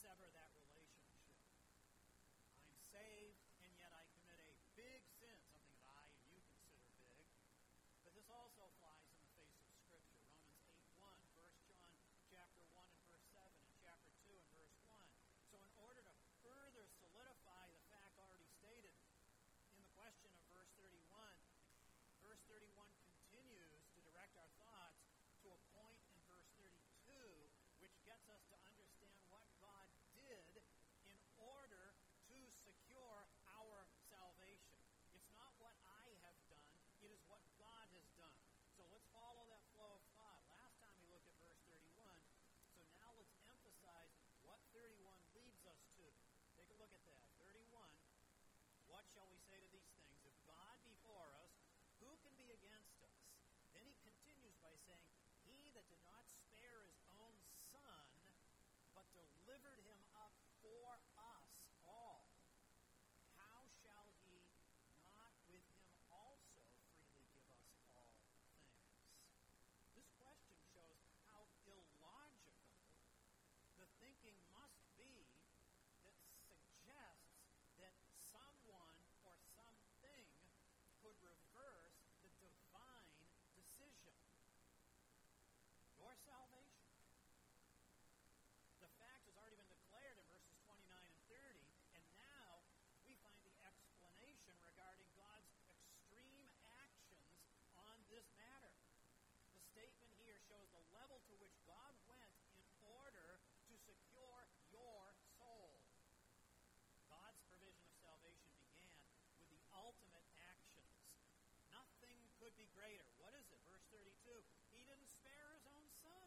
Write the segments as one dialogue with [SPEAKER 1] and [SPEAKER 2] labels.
[SPEAKER 1] sever that relationship. I'm saved, and yet I commit a big sin, something that I and you consider big. But this also flies in the face of Scripture. Romans 8:1, 1 John chapter 1 and verse 7, and chapter 2 and verse 1. So in order to further solidify the fact already stated in the question of verse 31 continues to direct our thoughts to a point in verse 32, which gets us to understand what God did in order to secure our salvation. It's not what I have done, it is what God has done. So let's follow that flow of thought. Last time we looked at verse 31, so now let's emphasize what 31 leads us to. Take a look at that. 31, what shall we say to these things? If God be for us, who can be against us? Then he continues by saying, he that did not spare his own son, but delivered him up for us all, how shall he not with him also freely give us all things? This question shows how illogical the thinking must be that suggests that someone or something could reverse the divine decision. Your salvation. The fact has already been declared in verses 29 and 30, and now we find the explanation regarding God's extreme actions on this matter. The statement here shows the level to which God went in order to secure your soul. God's provision of salvation began with the ultimate actions. Nothing could be greater. What is it? Verse 32. He didn't spare his own son.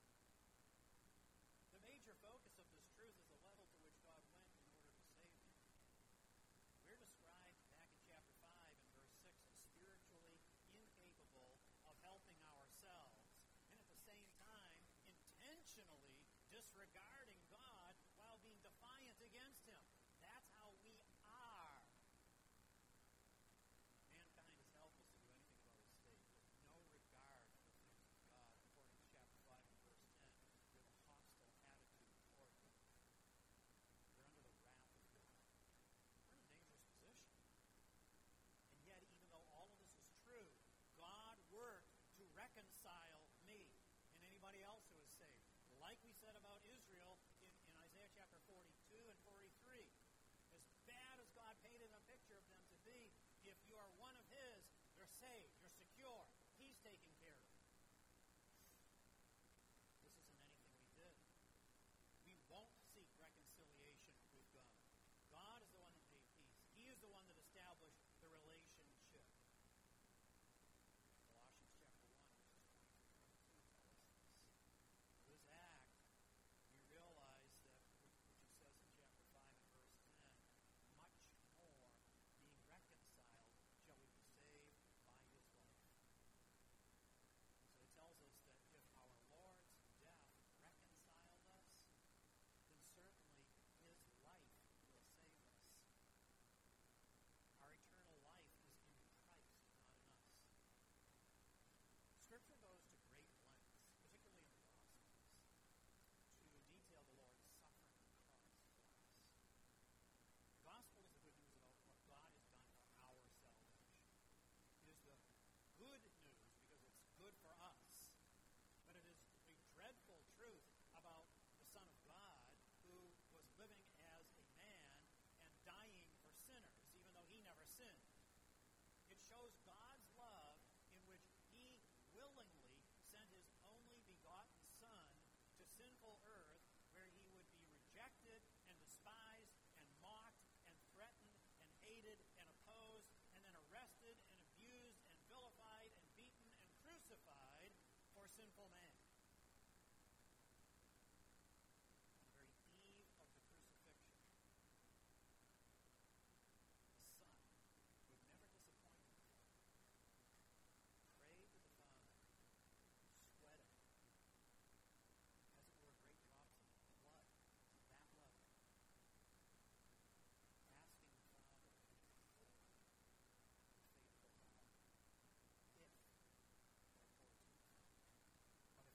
[SPEAKER 1] The major focus of this truth is the level to which God went in order to save you. We're described back in chapter 5 and verse 6 as spiritually incapable of helping ourselves, and at the same time intentionally disregarding God while being defiant against him. That's how we are. Mankind is helpless to do anything about his state, with no regard for the things of God. According to chapter 5 and verse 10, we have a hostile attitude toward them. We're under the wrath of God. We're in a dangerous position. And yet, even though all of this is true, God worked to reconcile me and anybody else who is saved. Like we said about Israel in Isaiah chapter 42 and 43. As bad as God painted a picture of them to be, if you are one of his, you're saved, you're secure. He's taking care of it. This isn't anything we did. We won't seek reconciliation with God. God is the one that made peace. He is the one that established the relationship. Colossians chapter 1, verses 23 and 22 tell us this. This act, we realize that, which he says in chapter 5 and verse 10, much more, being reconciled, shall we be saved by his life. So it tells us that if our Lord's death reconciled us, then certainly his life will save us. Our eternal life is in Christ, not in us. Scripture goes to great lengths, particularly in the Gospels, to detail the Lord's suffering on the cross for us. The Gospel is the good news about what God has done for our salvation. It is the good news because it's good for us. But it is a dreadful truth about the Son of God who was living as a man and dying for sinners, even though he never sinned. It shows God's love in which he willingly sent his only begotten Son to sinful earth, where he would be rejected and despised and mocked and threatened and hated and opposed and then arrested and abused and vilified and beaten and crucified for sinful man. On the very eve of the crucifixion, the Son, who had never disappointed before, prayed to the Father, sweating, as it were, great drops of blood to that level, asking the Father to restore the faithful God, if they're fortunate. But if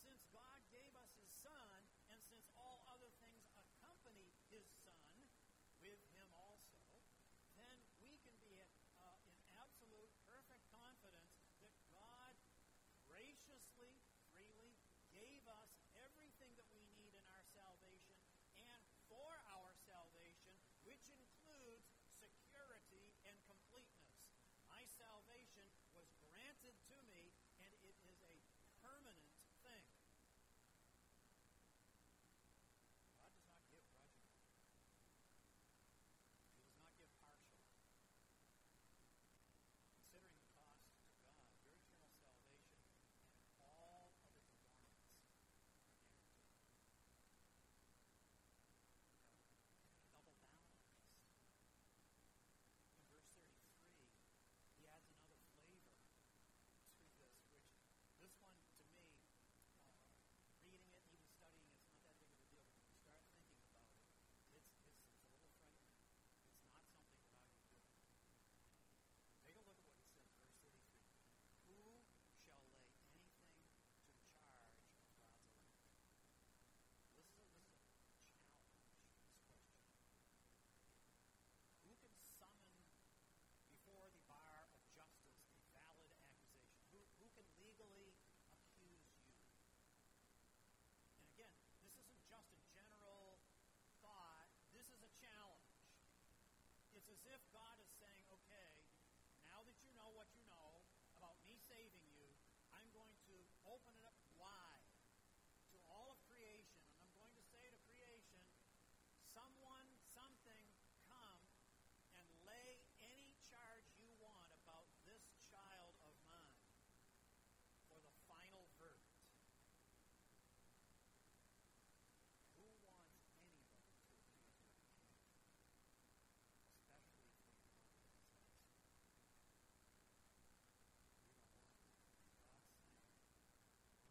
[SPEAKER 1] since God gave us his Son, and since all other things accompany his Son with him also, then we can be in absolute, perfect confidence that God graciously, freely gave us everything that we need in our salvation and for our salvation, which includes security and completeness. My salvation was granted to me, and it is a permanent thing. God does not give grudgingly. He does not give partially. Considering the cost to God, your eternal salvation and all of its adornments are guaranteed. Double down on this. In verse 33, he adds another flavor to this, which this one, to me, reading it, even studying it, it's not that big of a deal. But when you start thinking about it, it's a little frightening. It's not something that I would do. Take a look at what he says, verse 33. Who shall lay anything to the charge of God's elect? This is a challenge, this question. Who can summon before the bar of justice a valid accusation? Who can legally accuse you? And again, this isn't just a general thought. This is a challenge. It's as if God is saying, okay, now that you know what you know about me saving you, I'm going to open it up wide to all of creation. And I'm going to say to creation, someone, something, come and lay any charge you want about this child of mine for the final verdict. Who wants anybody to accuse their king? Especially if they know that he's innocent. You know what? God's saying,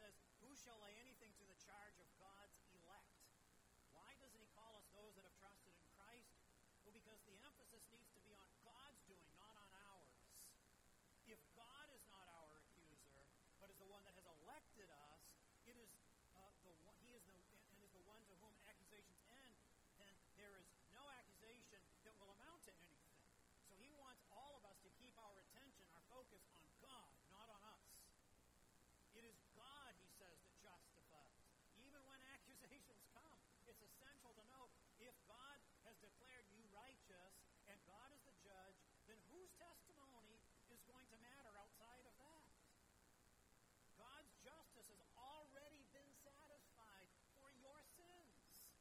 [SPEAKER 1] says, who shall lay anything to the charge of God's elect? Why doesn't he call us those that have trusted in Christ? Well, because the emphasis needs to be on God's doing, not on ours. If God is not our accuser, but is the one that has elected us, it is he is the one to whom accusations end, then there is no accusation that will amount to anything. So he wants all of us to keep our attention, our focus on God, not on us. It is God, he says, that justifies. Even when accusations come, it's essential to know if God has declared you righteous and God is the judge, then whose testimony is going to matter outside of that? God's justice has already been satisfied for your sins.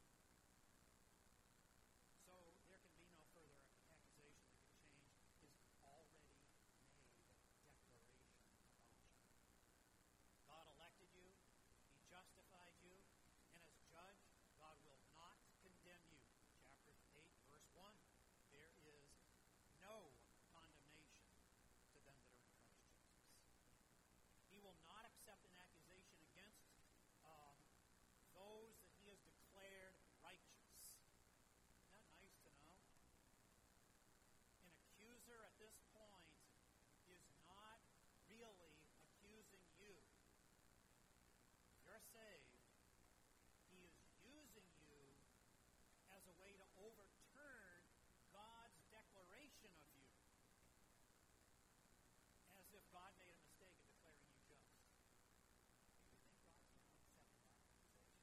[SPEAKER 1] So there can be no further accusation that can change his already made declaration about you. God elected you, he justified you, and as judge, God will not condemn you. Chapter 8, verse 1, there is no condemnation to them that are in Christ Jesus. He will not accept an accusation against those that he has declared righteous. Isn't that nice to know? An accuser at this point is not really accusing you. You're saved. He is using you as a way to overturn God's declaration of you. As if God made a mistake in declaring you just. Do you think God's going to accept that accusation?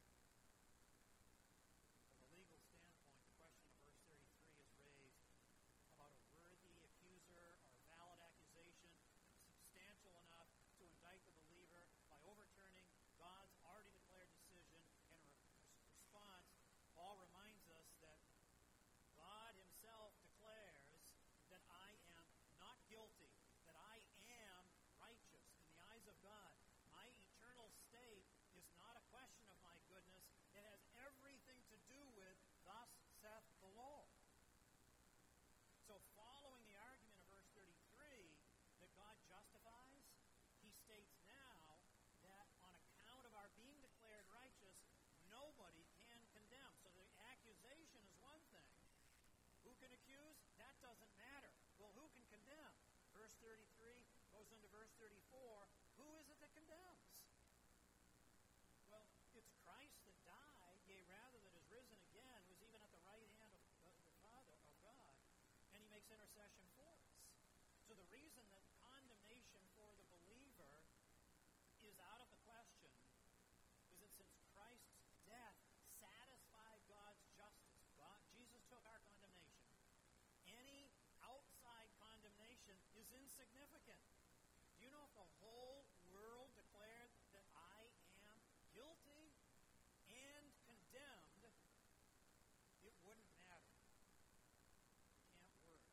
[SPEAKER 1] From a legal standpoint, the question of verse 33 is raised about a worthy accuser or a valid accusation substantial enough to indict the believer by overturning God's already declared decision. And in response, Paul reminds us that God himself declares that I am not guilty, that I am righteous in the eyes of God. My eternal state is not a question of my goodness. It has everything to do with, thus saith the Lord. So following the argument of verse 33 that God justifies, he states now that on account of our being declared righteous, nobody can condemn. So the accusation is one thing. Who can accuse? That doesn't matter. Well, who can condemn? Verse 33 goes into verse 34. Who is it that condemns? Well, it's Christ that died, yea, rather that is risen again, who is even at the right hand of the Father, of God, and he makes intercession for us. So the reason that condemnation for the believer is out of the question is that since Christ's death satisfied God's justice, Jesus took our condemnation, any outside condemnation is insignificant. Do you know if the whole world declared that I am guilty and condemned, it wouldn't matter. It can't work.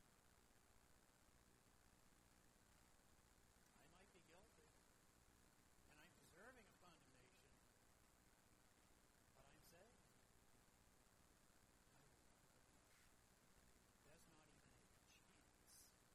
[SPEAKER 1] I might be guilty, and I'm deserving of condemnation, but I'm saved. There's not even a chance.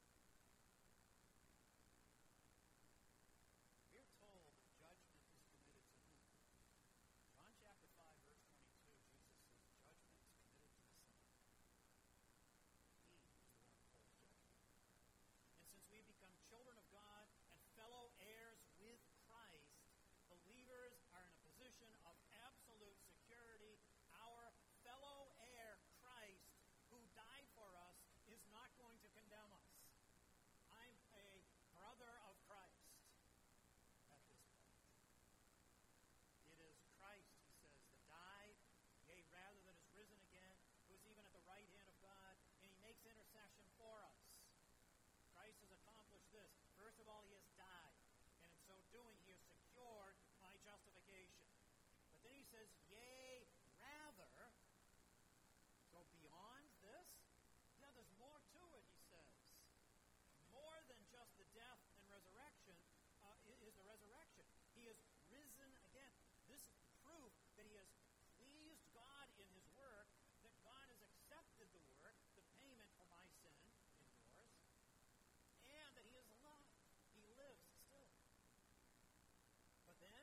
[SPEAKER 1] We're told that judgment is committed to whom? John chapter 5, verse 22, Jesus says, judgment is committed to the Son. He is the one who holds judgment. And since we become children of God and fellow heirs with Christ, believers are in a position of absolute security. Our fellow heir, Christ, who died for us, is not going to condemn us. I'm a brother of Christ at this point. It is Christ, he says, that died, yea, rather that is risen again, who is even at the right hand of God, and he makes intercession for us. Christ has accomplished this. First of all, he has died, and in so doing, he has secured my justification. But then he says, yea, rather, go beyond this? Yeah, there's more to it, he says. More than just the death and resurrection is the resurrection. He is risen again. This is proof that he has pleased God in his work, that God has accepted the work, the payment for my sin and yours, and that he is alive. He lives still. But then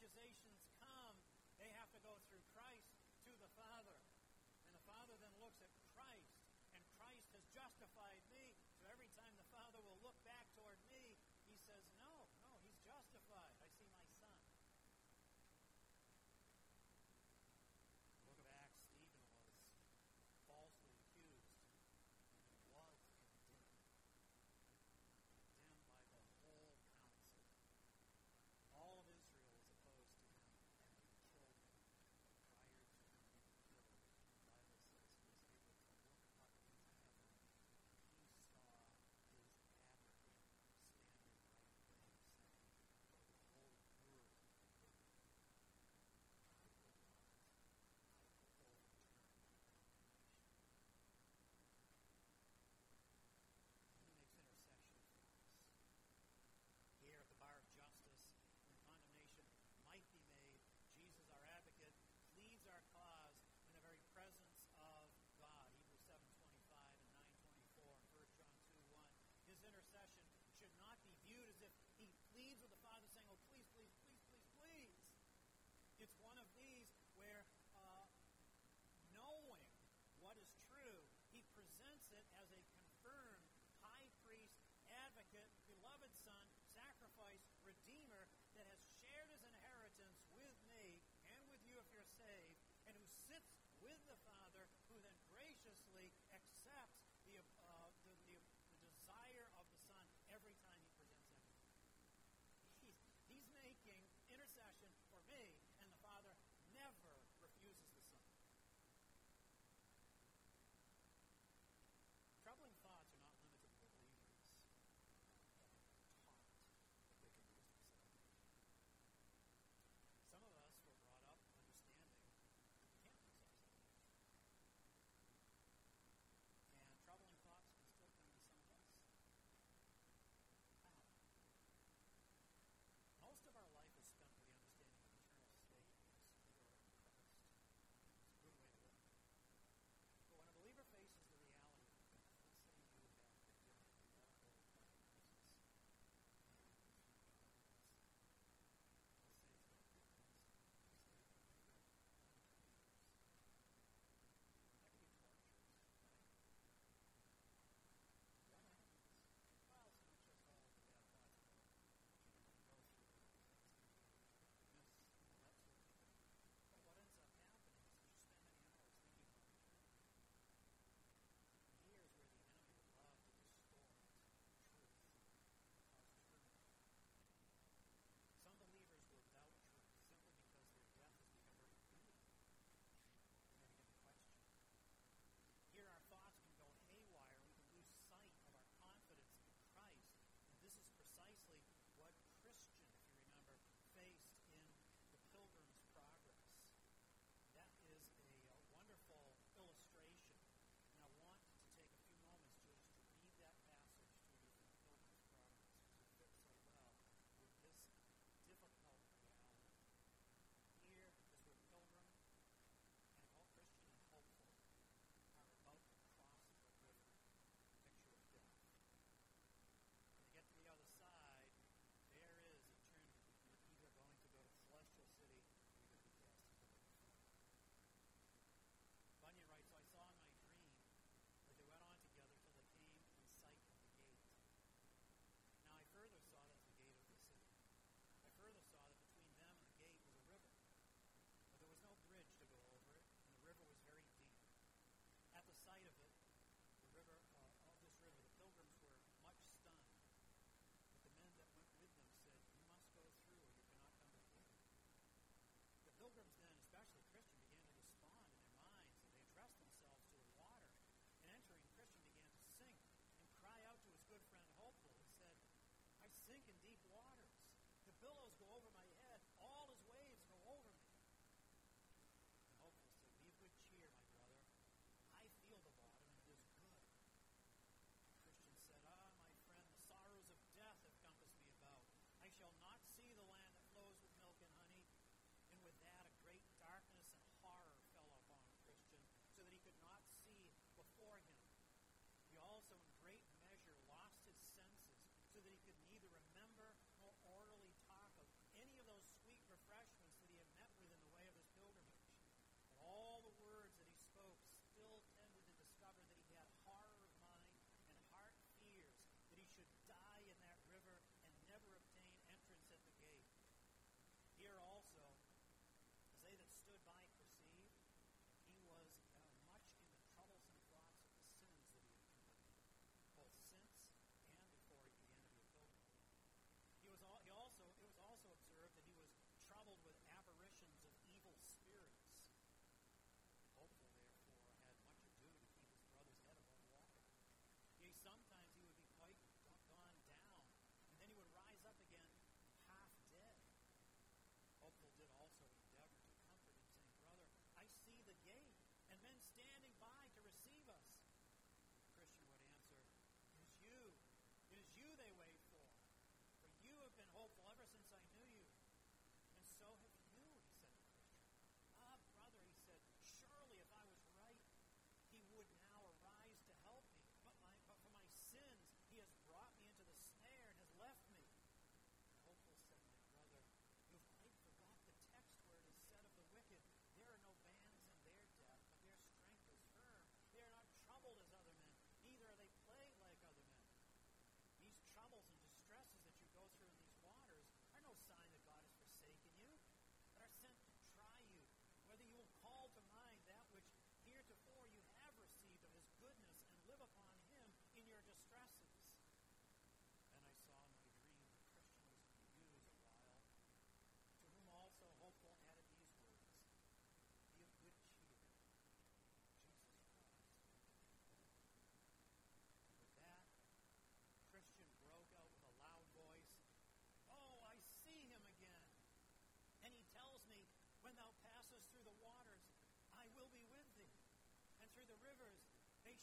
[SPEAKER 1] accusations come, they have to go through Christ to the Father. And the Father then looks at Christ, and Christ has justified me. So every time the Father will look back toward me, he says, no, he's justified. I see my Son. In the book of Acts, Stephen was falsely accused, and he was condemned by the whole council. All of Israel was opposed to him, and they killed him. Prior to him being killed, the Bible says he was able to look up into heaven, and he saw his advocate standing right there, saying, "For the whole world will be, I will not. I will overturn the condemnation." And he makes intercession for us. Here at the bar of justice, when condemnation might be made, Jesus, our advocate, pleads our cause in the very presence of God. Hebrews 7:25 and 9:24 and 1 John 2:1. His intercession should not be viewed as if he pleads with the Father saying, "Oh, please, please, please, please, please." It's one of these where knowing what is true, he presents it as a confirmed high priest, advocate, beloved Son, sacrifice, redeemer that has shared his inheritance with me and with you if you're saved, and who sits with the Father, who then graciously accepts the desire of the Son every time he presents him. He's making intercession for me, and the Father never refuses the Son. Troubling thoughts are not limited to believers that have been taught that they can lose their salvation. Some of us were brought up understanding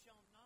[SPEAKER 1] shall not